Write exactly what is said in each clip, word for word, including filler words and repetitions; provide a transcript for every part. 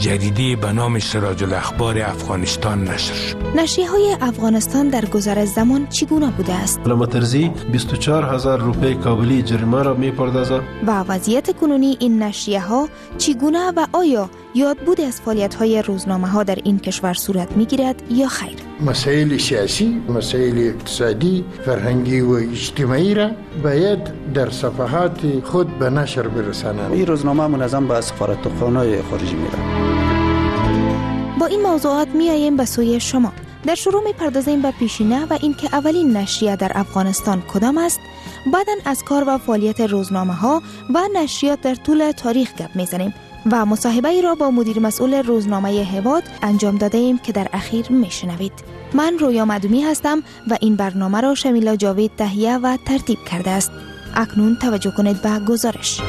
جریده به نام سراج الاخبار افغانستان نشر شد. نشریه های افغانستان در گذر زمان چگونه بوده است؟ علامه طرزی بیست و چهار هزار روپیه کابلی جریمه را می‌پردازد. و وضعیت کنونی این نشریه ها چگونه و آیا یادبود از فعالیت های روزنامه ها در این کشور صورت میگیرد یا خیر؟ مسائل سیاسی، مسائل اقتصادی، فرهنگی و اجتماعی را باید در صفحات خود به نشر برسانند. این روزنامه منظم به سفارتخانه‌های خارجی میره. با این موضوعات میاییم به سوی شما. در شروع میپردازیم به پیشینه و اینکه اولین نشریه در افغانستان کدام است. بعداً از کار و فعالیت روزنامه ها و نشریات در طول تاریخ گپ میزنیم و مصاحبه ای را با مدیر مسئول روزنامه هواد انجام داده ایم که در اخیر میشنوید. من رویا مدومی هستم و این برنامه را شمیلا جاوید تهیه و ترتیب کرده است. اکنون توجه کنید به گزارش.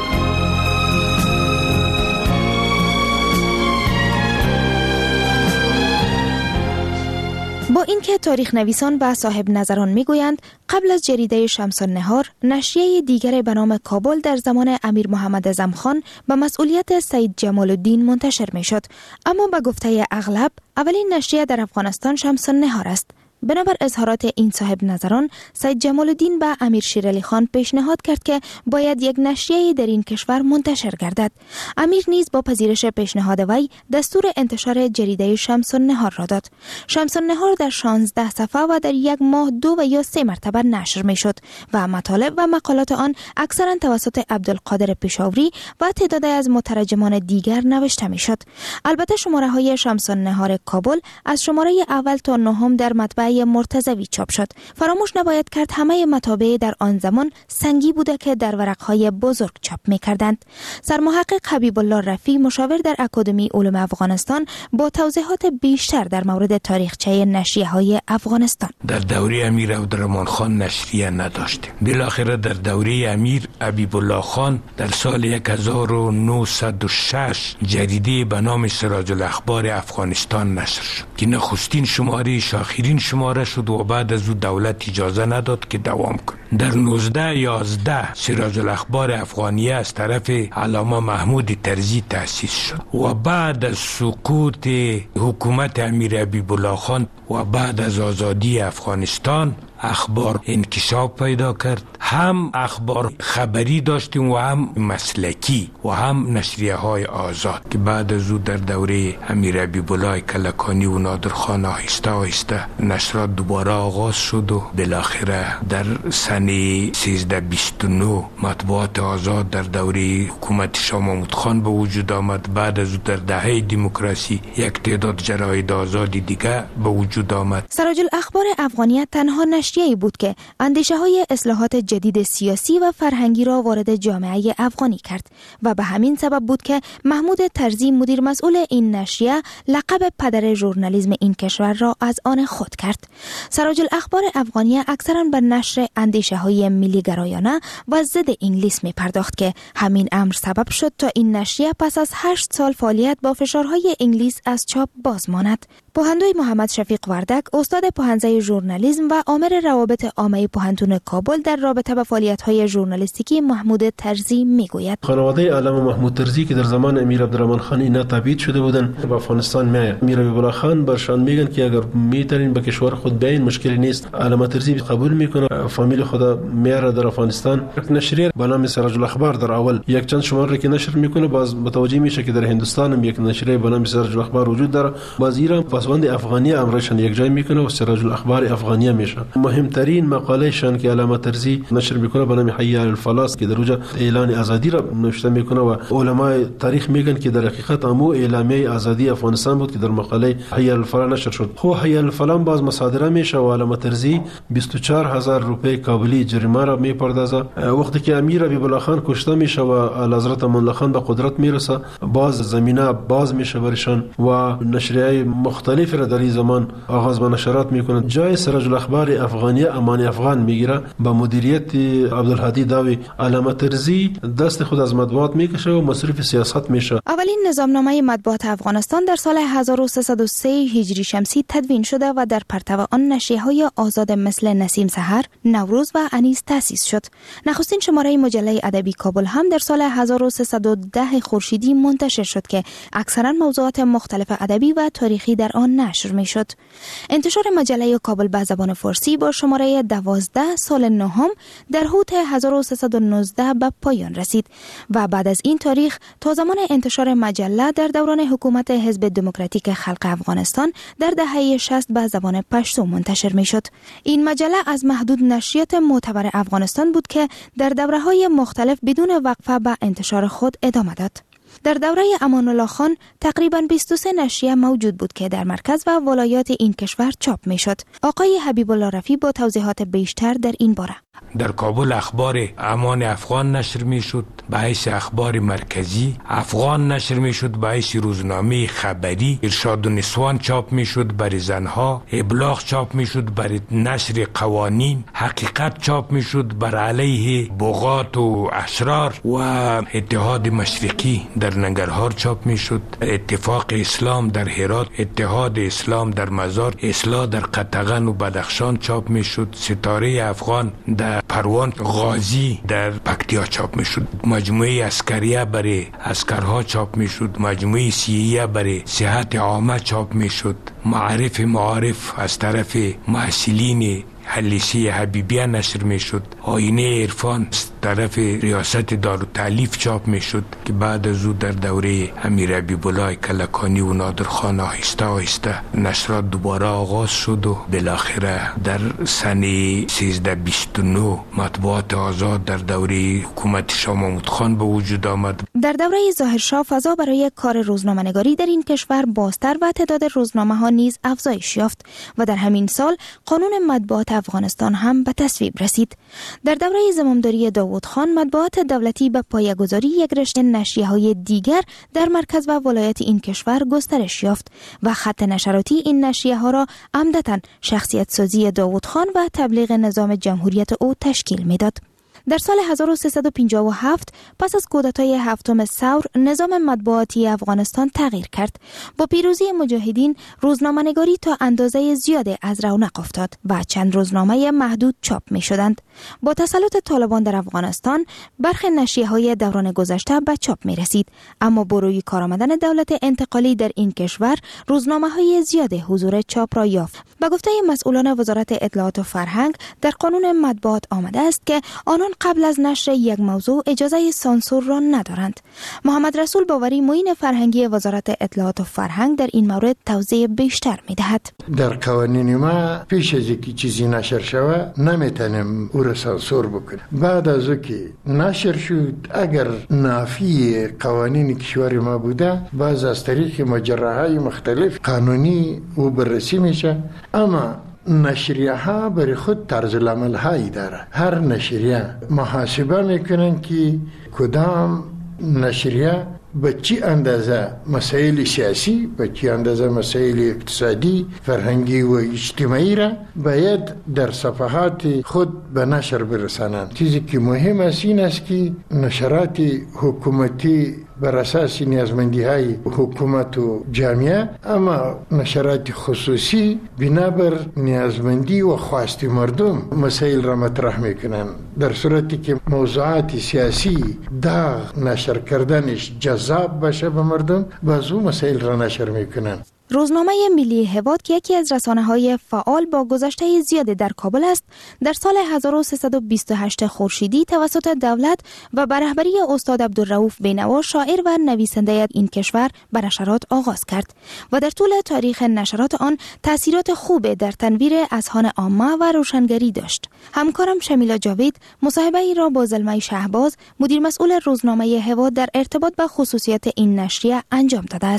با اینکه تاریخ نویسان و صاحب نظران میگویند قبل از جریده شمس النهار نشریه دیگر به نام کابل در زمان امیر محمد اعظم خان به مسئولیت سید جمال الدین منتشر میشد، اما به گفته اغلب اولین نشریه در افغانستان شمس النهار است. بنابر اظهارات این صاحب نظران، سید جمال الدین به امیر شیرعلی خان پیشنهاد کرد که باید یک نشریه در این کشور منتشر گردد. امیر نیز با پذیرش پیشنهاد وی دستور انتشار جریده شمس النهار را داد. شمس النهار در شانزده صفحه و در یک ماه دو و یا سه مرتبه نشر می شد و مطالب و مقالات آن اکثرا توسط عبدالقادر پیشاوری و تعدادی از مترجمان دیگر نوشته می شد. البته شماره های شمس النهار کابل از شماره اول تا نهم در مطبع مرتضوی چاپ شد. فراموش نباید کرد همه مطابع در آن زمان سنگی بوده که در ورقهای بزرگ چاپ می‌کردند. سرمحقق حبیب الله رفیع مشاور در اکادمی علوم افغانستان با توضیحات بیشتر در مورد تاریخچه نشریه‌های افغانستان. در دوره امیر عبدالرحمن خان نشریه نداشتیم. بالاخره در دوره امیر حبیب الله خان در سال هزار و نهصد و شش جریده به نام سراج الاخبار افغانستان نشر شد که نخستین شماره شاخرین شماره شد و بعد از او دولت اجازه نداد که دوام کنه. در نوزده یازده سراج الاخبار افغانیه از طرف علامه محمود طرزی تأسیس شد و بعد از سقوط حکومت امیر حبیب الله خان و بعد از آزادی افغانستان اخبار انکشاف پیدا کرد. هم اخبار خبری داشتیم و هم مسلکی و هم نشریه های آزاد که بعد از او در دوره امیر حبیب الله کلکانی و نادرخان آهسته آهسته نشرات دوباره آغاز شد و بالاخره در سن سیزده بیست و نه مطبوعات آزاد در دوره حکومت شاه محمود خان به وجود آمد. بعد از او در دهه دموکراسی یک تعداد جراید آزادی دیگه به وجود آمد. سراج الاخبار افغانیه تنها نشریه‌ای بود که اندیشه های اصلاحات جدید سیاسی و فرهنگی را وارد جامعه افغانی کرد و به همین سبب بود که محمود طرزی مدیر مسئول این نشریه لقب پدر ژورنالیسم این کشور را از آن خود کرد. سراج الاخبار افغانیه اکثرا به نشر اندیشه های ملی گرایانه و ضد انگلیس می پرداخت که همین امر سبب شد تا این نشریه پس از هشت سال فعالیت با فشارهای انگلیس از چاپ باز ماند. پوهندوی محمد شفیق وردک، استاد پوهنځی ژورنالیسم و آمر روابط عامه پوهنتون کابل در رابطه با فعالیت‌های ژورنالیستیکی محمود طرزی میگوید: خانواده علامه محمود طرزی که در زمان امیر عبدالرحمن خان اینا تبعید شده بودند به افغانستان میآید. امیر حبیب الله خان برشان میگن که اگر میتونین به کشور خود بیاین مشکلی نیست. علامه طرزی قبول میکنه، فامیل خدا میاره در افغانستان. نشریه به نام سراج الاخبار در اول یک چند شماره که نشر میکنه، باز متوجه میشه که در هندوستان هم یک نشریه به نام سراج الاخبار وجود داره. باز ایران پسوند افغانی امرشان یک جای میکنه و سراج الاخبار افغانیه میشه. مهمترین مقالهشان که علامه طرزی نشر میکنه به نام حی علی الفلاح که در اونجا اعلان آزادی را نوشته میکنه و علمای تاریخ میگن که در حقیقت امو اعلامیه آزادی افغانستان بود که در مقاله حی علی الفلاح نشر شد. خو حی علی الفلاح باز مصادره میشه و علامه طرزی بیست و چهار هزار روپیه کابلی جریمه را میپردازه. وقتی که امیر حبیب الله خان کشته میشه و اعلیحضرت امان الله خان به قدرت میرسه، باز زمینه باز میشه برشان و نشریه مختلف را در این زمان آغاز به نشرات میکنند. جای سراج الاخبار افغانی امان افغان میگیره. با مدیریت عبدالهادی داوی علامت ارزی دست خود از مطبوعات میکشه و مصرف سیاست میشه. اولین نظامنامه مطبوعات افغانستان در سال هزار و سیصد و سه هجری شمسی تدوین شده و در پرتو آن نشریه‌های آزاد مثل نسیم سحر، نوروز و انیس تأسیس شد. نخستین شماره مجله ادبی کابل هم در سال هزار و سیصد و ده خورشیدی منتشر شد که اکثرا موضوعات مختلف ادبی و تاریخی در آن نشر میشد. انتشار مجله کابل به زبان فارسی با شماره دوازده سال نهم در حوت هزار و سیصد و نوزده به پایان رسید و بعد از این تاریخ تا زمان انتشار مجله در دوران حکومت حزب دموکراتیک خلق افغانستان در دهه شصت به زبان پشتو منتشر می شد. این مجله از محدود نشریات معتبر افغانستان بود که در دوره‌های مختلف بدون وقفه به انتشار خود ادامه داد. در دوره امان الله خان تقریباً بیست و سه نشریه موجود بود که در مرکز و ولایات این کشور چاپ می شد. آقای حبیب الله رفی با توضیحات بیشتر در این باره. در کابل اخبار امان افغان نشر می شد به حیث اخبار مرکزی، افغان نشر می شد به حیث روزنامه خبری، ارشاد و نسوان چاپ می شد برای زنها، ابلاغ چاپ می شد برای نشر قوانین، حقیقت چاپ می شد بر علیه بغات و اشرار و اتحاد مشرقی در ننگرهار چاپ می شد، اتفاق اسلام در هرات، اتحاد اسلام در مزار، اصلاح در قطغن و بدخشان چاپ می شد، ستاره افغان در پروان، غازی در پکتیا چاپ می شد، مجموعه عسکریه برای عسکرها چاپ می شد، مجموعه سیئیه برای صحت عامه چاپ می شد، معارف معارف از طرف محصلین حلیسی حبیبیه نشر می شد، آینه عرفان از طرف ریاست دارالتعلیف چاپ می شد که بعد از او در دوره امیر حبیب الله کلکانی و نادر خان آهسته آهسته نشرات دوباره آغاز شد و بالاخره در سنه سیزده بیست و نه مطبوعات آزاد در دوره حکومت شاه محمود خان به وجود آمد. در دوره ظاهرشاه فضا برای کار روزنامه‌نگاری در این کشور بازتر و تعداد روزنامه ها نیز افزایش یافت و در همین سال قانون مطبوعات افغانستان هم به تصویب رسید. در دوره زمامداری داوود خان مطبوعات دولتی به پایه‌گذاری یک رشته نشریه‌های دیگر در مرکز و ولایت این کشور گسترش یافت و خط نشراتی این نشریه‌ها را عمدتاً شخصیت سازی داوود خان و تبلیغ نظام جمهوریت او تشکیل می‌داد. در سال هزار و سیصد و پنجاه و هفت پس از کودتای هفتم ثور نظام مطبوعاتی افغانستان تغییر کرد. با پیروزی مجاهدین روزنامه‌نگاری تا اندازه زیادی از رونق افتاد و چند روزنامه محدود چاپ می شدند. با تسلط طالبان در افغانستان برخی نشریه‌های دوران گذشته به چاپ می رسید، اما با روی کار آمدن دولت انتقالی در این کشور روزنامه‌های زیادی حضور چاپ را یافت. به گفته مسئولان وزارت اطلاعات و فرهنگ در قانون مطبوعات آمده است که آنان قبل از نشر یک موضوع اجازه سانسور را ندارند. محمد رسول باوری معین فرهنگی وزارت اطلاعات و فرهنگ در این مورد توضیح بیشتر می‌دهد. در قوانین ما پیش از اینکه چیزی نشر شود نمیتونیم او را سانسور بکنیم. بعد از اینکه نشر شد اگر نافی قوانین کشور ما بوده باز از طریق مجراهای مختلف قانونی او بررسی میشه، اما نشریه ها برای خود طرز العمل هایی داره. هر نشریه محاسبه میکنن که کدام نشریه به چی اندازه مسائل سیاسی، به چی اندازه مسائل اقتصادی، فرهنگی و اجتماعی را باید در صفحات خود به نشر برسانند. چیزی که مهم است این است که نشرات حکومتی بر اساس نیازمندی های حکومت و جامعه، اما نشرات خصوصی بنابر نیازمندی و خواست مردم مسائل را مطرح میکنن، در صورتی که موضوعات سیاسی داغ نشر کردنش جذاب باشه به مردم باز اون مسائل را نشر میکنن. روزنامه ملی هواد که یکی از رسانه‌های فعال با گذشته زیادی در کابل است، در سال هزار و سیصد و بیست و هشت خورشیدی توسط دولت و به رهبری استاد عبدالرؤوف بینوا شاعر و نویسنده این کشور به نشرات آغاز کرد و در طول تاریخ نشرات آن تأثیرات خوب در تنویر اذهان عامه و روشنگری داشت. همکارم شمیلا جاوید مصاحبه‌ای را با زلمه شهباز مدیر مسئول روزنامه هواد در ارتباط با خصوصیات این نشریه انجام داده است.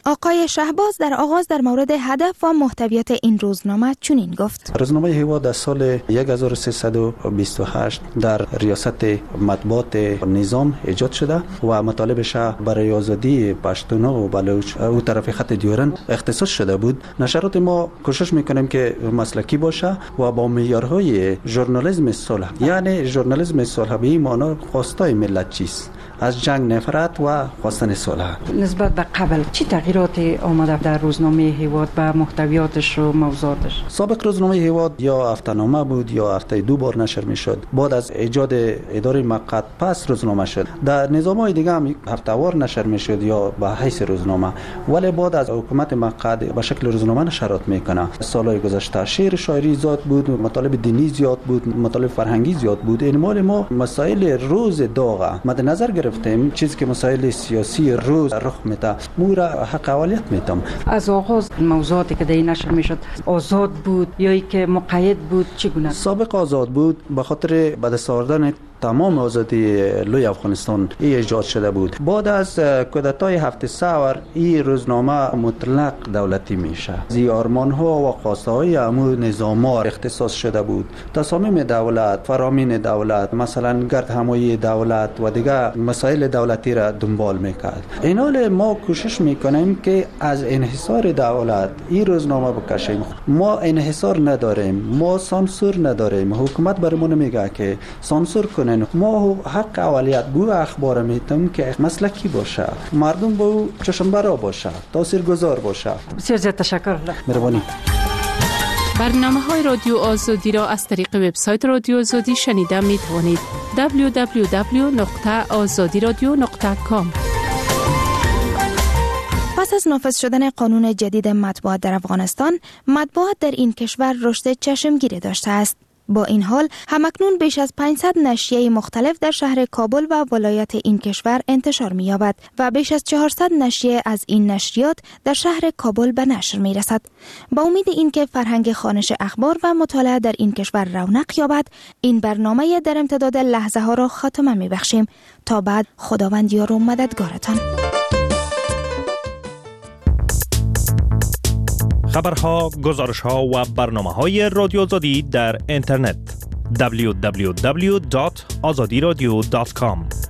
آقای شهباز در آغاز در مورد هدف و محتویات این روزنامه چنین گفت: روزنامه هیواد در سال هزار و سیصد و بیست و هشت در ریاست مطبوعات نظام ایجاد شده و مطالبش برای آزادی پشتون و بلوچ او طرف خط دیورند اختصاص شده بود. نشرات ما کوشش میکنیم که مسلکی باشه و با معیارهای ژورنالیسم صلح، یعنی ژورنالیسم صلح به این معنی خواستای ملت چیست، از جنگ نفرت و خواستن صلح. نسبت به قبل چی تغییراتی آمده در روزنامه هیواد به محتویاتش و موضوعاتش؟ سابق روزنامه هیواد یا هفته‌نامه بود یا هفته دو بار نشر میشد. بعد از ایجاد اداره مقعد پس روزنامه شد. در نظام‌های دیگه هم هفته‌وار نشر میشد یا به حیث روزنامه، ولی بعد از حکومت مقعد به شکل روزنامه نشرات میکنه. سالهای گذشته شعر شاعری زیاد بود، مطالب دینی زیاد بود، مطالب فرهنگی زیاد بود. این مال ما مسائل روز داغ مد نظر گرفتیم، چیزی که مسائل سیاسی روز رخ میده مورا حق اولیت میتم. از آغاز موضوعاتی که در نشر میشد آزاد بود یا ای که مقید بود چگونه؟ سابق آزاد بود، به خاطر به دست آوردن تمام آزادی لوی افغانستان ای ایجاد شده بود. بعد از کودتای هفت سور این روزنامه مطلق دولتی میشه. زی آرمان ها و خواسته های امور نظاما اختصاص شده بود. تصامیم دولت، فرامین دولت، مثلا گرد همایی دولت و دیگه مسائل دولتی را دنبال میکرد. این حال ما کوشش میکنیم که از انحصار دولت این روزنامه بکشیم. ما انحصار نداریم، ما سانسور نداریم. حکومت برامون میگه که سانسور کنه. ما حق اولیت بو اخبار میتم که مسلکی باشه، مردم بو چشم برا باشه، تاثیرگذار باشه. بسیار زیاد تشکر. مهربانی. برنامه های رادیو آزادی را از طریق وبسایت رادیو آزادی شنیده می توانید. دبلیو دبلیو دبلیو دات آزادی رادیو دات کام. پس از نافذ شدن قانون جدید مطبوعات در افغانستان، مطبوعات در این کشور رشد چشمگیری داشته است. با این حال همکنون بیش از پانصد نشریه مختلف در شهر کابل و ولایت این کشور انتشار می‌یابد و بیش از چهارصد نشریه از این نشریات در شهر کابل به نشر می‌رسد. با امید اینکه فرهنگ خوانش اخبار و مطالعه در این کشور رونق یابد، این برنامه در امتداد لحظه ها را خاتمه می‌بخشیم. تا بعد، خداوند یار و مددگارتان. خبرها، گزارش‌ها و برنامه‌های رادیو آزادی در اینترنت دبلیو دبلیو دبلیو دات آزادی رادیو دات کام